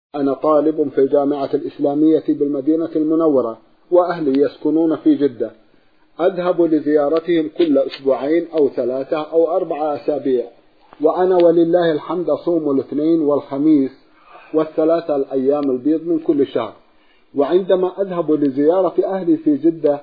أنا طالب في الجامعة الإسلامية بالمدينة المنورة، وأهلي يسكنون في جدة. أذهب لزيارتهم كل أسبوعين أو 3 أو 4 أسابيع، وأنا ولله الحمد أصوم الاثنين والخميس والثلاثة الأيام البيض من كل شهر. وعندما أذهب لزيارة أهلي في جدة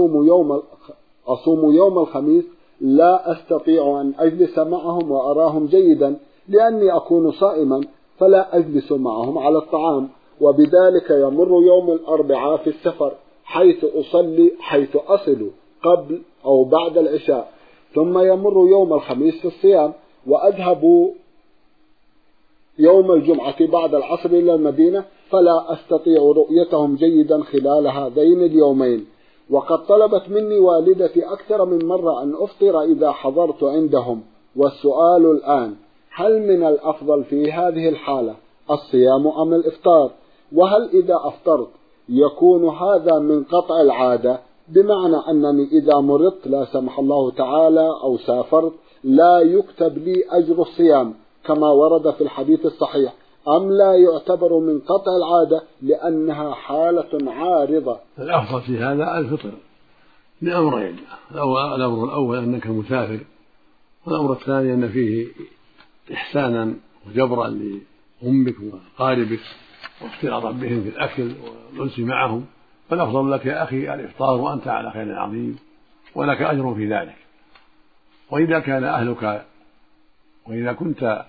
أصوم يوم الخميس، لا أستطيع أن أجلس معهم وأراهم جيدا لأني أكون صائما، فلا أجلس معهم على الطعام. وبذلك يمر يوم الأربعاء في السفر، حيث أصل قبل أو بعد العشاء، ثم يمر يوم الخميس في الصيام، وأذهب يوم الجمعة بعد العصر إلى المدينة، فلا أستطيع رؤيتهم جيدا خلال هذين اليومين. وقد طلبت مني والدتي أكثر من مرة أن أفطر إذا حضرت عندهم. والسؤال الآن: هل من الأفضل في هذه الحالة الصيام أم الإفطار؟ وهل إذا أفطرت يكون هذا من قطع العادة، بمعنى أنني إذا مرضت لا سمح الله تعالى أو سافرت لا يكتب لي أجر الصيام كما ورد في الحديث الصحيح، أم لا يعتبر من قطع العادة لأنها حالة عارضة؟ الأفضل في هذا الفطر لأمرين: الأمر الأول أنك مسافر، والأمر الثاني أن فيه إحسانا وجبرا لأمك وقاربك واختلاطا بهم في الأكل والأنس معهم، فالأفضل لك يا أخي الإفطار وأنت على خير عظيم ولك أجر في ذلك. وإذا كان أهلك وإذا كنت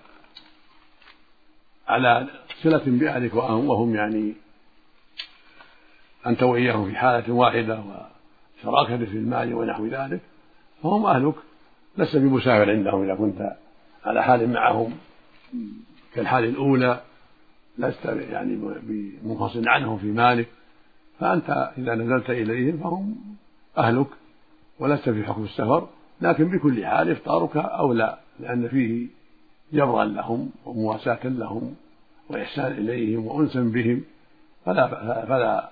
على صلة بأهلك وهم يعني أنت وإياهم في حالة واحدة وشراكة في المال ونحو ذلك، فهم أهلك، لست بمسافر عندهم. إذا كنت على حال معهم كالحال الأولى لست يعني بمنفصل عنهم في مالك، فأنت إذا نزلت إليهم فهم أهلك ولست في حكم السفر. لكن بكل حال إفطارك أولى، لأن فيه جبرا لهم ومواساة لهم وإحسان إليهم وأنسا بهم، فلا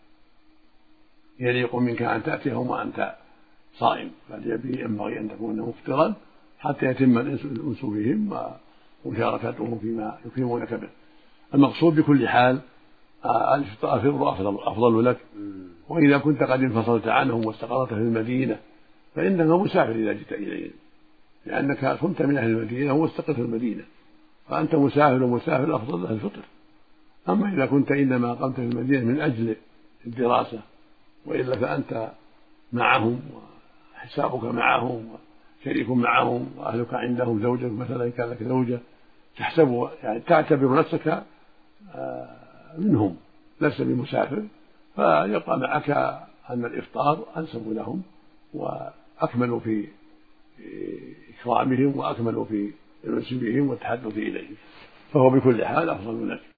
يليق منك أن تأتيهم وأنت صائم، بل ينبغي أن تكون مفطرا حتى يتم الأنس بهم ومشاركتهم فيما يكرمونك به. المقصود بكل حال الفطر أفضل لك. وإذا كنت قد انفصلت عنهم واستقرت في المدينة فإنك مسافر إذا جئت إليهم، لأنك كنت من أهل المدينة واستقرت في المدينة، فأنت مسافر، ومسافر أفضل له الفطر. أما إذا كنت إنما أقمت في المدينة من أجل الدراسة وإلا فأنت معهم وحسابك معهم وشريك معهم وأهلك عندهم، زوجك مثلا كان لك زوجة، تحسب يعني تعتبر نفسك منهم، لست بمسافر، فيبقى معك أن الإفطار أنسب لهم وأكملوا في إكرامهم وأكملوا في الأنس بهم والتحدث إليهم، فهو بكل حال أفضل لك.